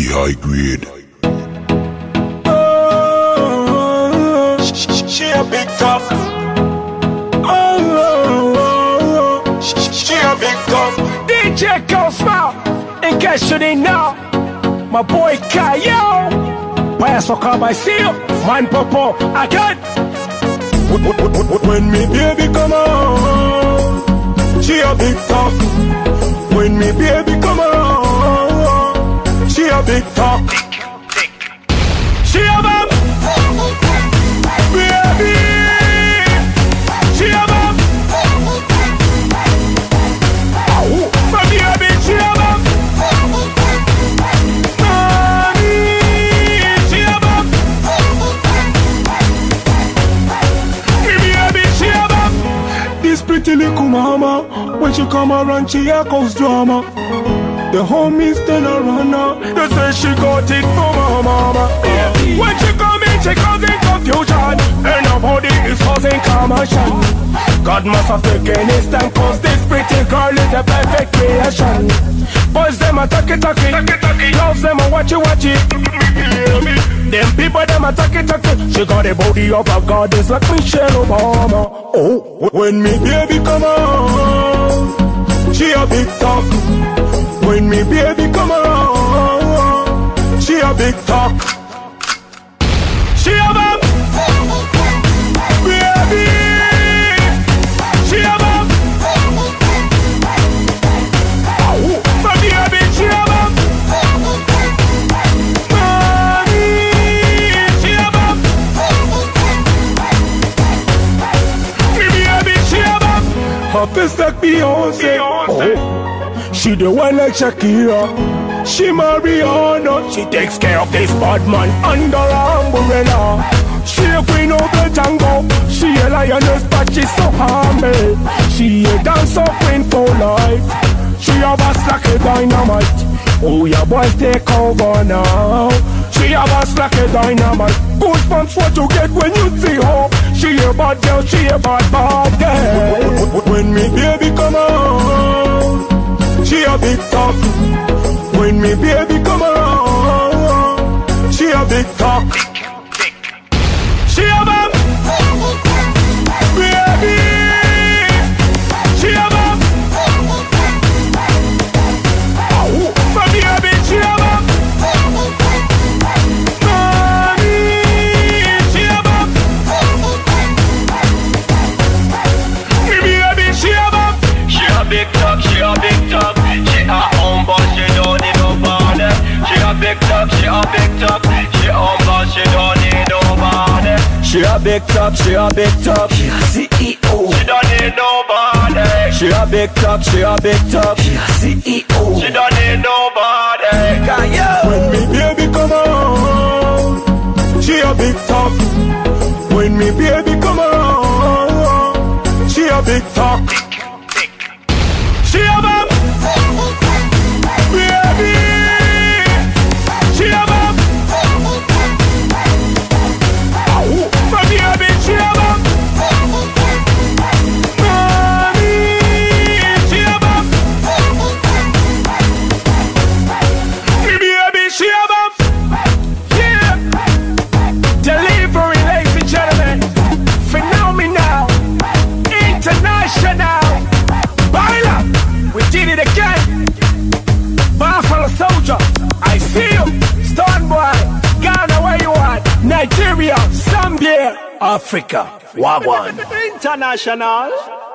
high grade. She a big top. She a big top. DJ Cosmo, in case you didn't know, my boy Kayo. Payaso Kabaisio, man Popo, again. When me baby come on, she a big top. When me baby come on, she a big top. She a big baby. She a big. My baby, she a big. Mommy, she a big. My baby, she a big. This pretty little mama, when she come around, she a cause drama. The homies turn around now. They say she got it from her mama. When she come in, she causing confusion, and her body is causing commotion. God must have taken his time, cause this pretty girl is a perfect creation. Boys them attack it, loves them a watch it. Them people them attack it. She got a body of a goddess like Michelle Obama. Oh, when me baby come on, she a big talk. When me baby come around, she a big talk. She a big baby. She a big. My baby, she a big. Mommy, she a big. My baby, she a big. Her face like Beyonce. Oh. She the one like Shakira. She Mariana. She takes care of this bad man under her umbrella. She a queen of the tango. She a lioness but she's so humble. She a dancer queen for life. She a boss like a dynamite. Oh yeah, boys take over now. She a boss like a dynamite. Goosebumps what you get when you see her. She a bad girl, she a bad girl. When me baby come on, she a big talk. When me baby come around, she a big talk. She a big baby. She a big. My baby, she a big. Mommy, she a big. My baby, she a big. She a big talk, she a big talk. She a humble, she don't need nobody. She a big talk, she a big talk. She humble, she don't need nobody. She a big talk, she a big talk. She a CEO. She don't need nobody. She a big talk, she a big talk. She a CEO. She don't need nobody. When me baby come on, she a big talk. When me baby come on, she a big talk. She a big baby. She a big. My baby, she a big. Mommy, she a big. My baby, she a big. Yeah. Delivery, ladies and gentlemen. Phenomenal. International. Baila. We did it again. Buffalo Soldier. I see you. Stone Boy. Ghana, where you at? Nigeria. Zambia. Africa. Wagwan. International.